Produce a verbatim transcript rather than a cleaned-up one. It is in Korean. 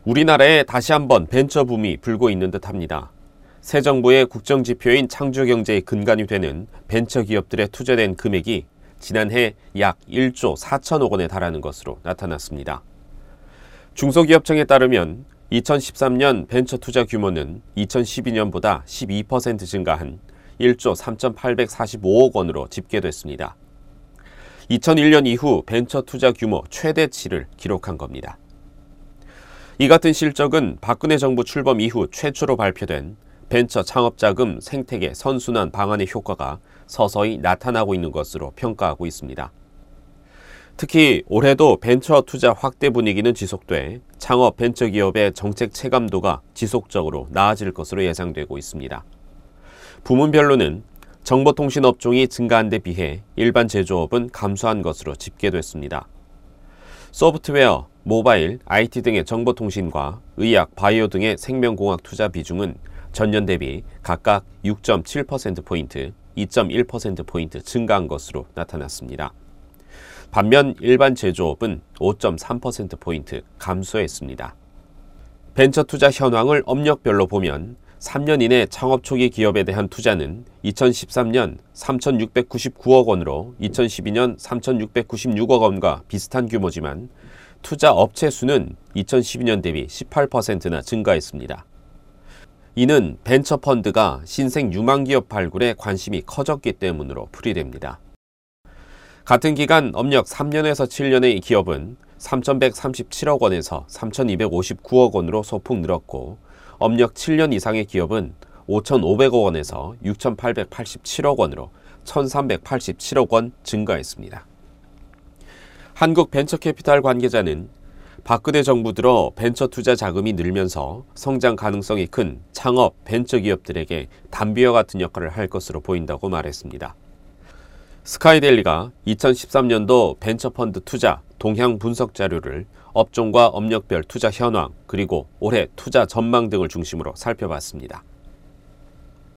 우리나라에 다시 한번 벤처 붐이 불고 있는 듯합니다. 새 정부의 국정지표인 창조경제의 근간이 되는 벤처 기업들에 투자된 금액이 지난해 약 일조 사천억 원에 달하는 것으로 나타났습니다. 중소기업청에 따르면 이천십삼 년 벤처 투자 규모는 이천십이 년보다 십이 퍼센트 증가한 일조 삼천팔백사십오억 원으로 집계됐습니다. 이천일 년 이후 벤처 투자 규모 최대치를 기록한 겁니다. 이 같은 실적은 박근혜 정부 출범 이후 최초로 발표된 벤처 창업자금 생태계 선순환 방안의 효과가 서서히 나타나고 있는 것으로 평가하고 있습니다. 특히 올해도 벤처 투자 확대 분위기는 지속돼 창업 벤처기업의 정책 체감도가 지속적으로 나아질 것으로 예상되고 있습니다. 부문별로는 정보통신업종이 증가한 데 비해 일반 제조업은 감소한 것으로 집계됐습니다. 소프트웨어, 모바일, 아이티 등의 정보통신과 의학, 바이오 등의 생명공학 투자 비중은 전년 대비 각각 육 점 칠 퍼센트포인트, 이 점 일 퍼센트포인트 증가한 것으로 나타났습니다. 반면 일반 제조업은 오 점 삼 퍼센트포인트 감소했습니다. 벤처 투자 현황을 업력별로 보면 삼 년 이내 창업 초기 기업에 대한 투자는 이천십삼 년 삼천육백구십구억 원으로 이천십이 년 삼천육백구십육억 원과 비슷한 규모지만 투자 업체 수는 이천십이 년 대비 십팔 퍼센트나 증가했습니다. 이는 벤처 펀드가 신생 유망 기업 발굴에 관심이 커졌기 때문으로 풀이됩니다. 같은 기간 업력 삼 년에서 칠 년의 기업은 삼천백삼십칠억 원에서 삼천이백오십구억 원으로 소폭 늘었고 업력 칠 년 이상의 기업은 오천오백억 원에서 육천팔백팔십칠억 원으로 천삼백팔십칠억 원 증가했습니다. 한국벤처캐피탈 관계자는 박근혜 정부 들어 벤처 투자 자금이 늘면서 성장 가능성이 큰 창업 벤처 기업들에게 담비와 같은 역할을 할 것으로 보인다고 말했습니다. 스카이데일리가 이천십삼 년도 벤처펀드 투자 동향 분석 자료를 업종과 업력별 투자 현황 그리고 올해 투자 전망 등을 중심으로 살펴봤습니다.